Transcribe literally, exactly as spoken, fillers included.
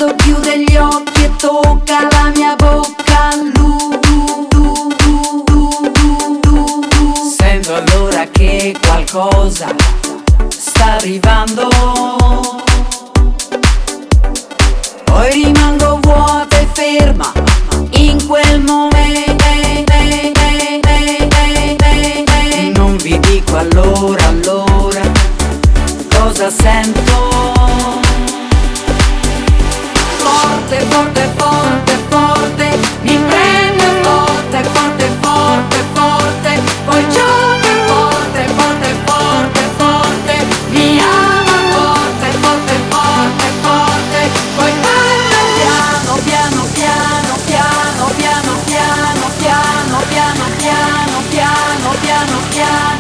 quando chiude gli occhi e tocca la mia bocca, lui, lui, lui, lui, lui. Sento allora che qualcosa sta arrivando, poi rimango vuota e ferma in quel momento. Non vi dico allora, allora cosa sento. Forte, forte, forte, forte, mi prende forte, forte, forte, forte, poi gioca forte, forte, forte, forte, mi ama forte, forte, forte, forte, poi parla piano, piano, piano, piano, piano, piano, piano, piano, piano, piano, piano, piano.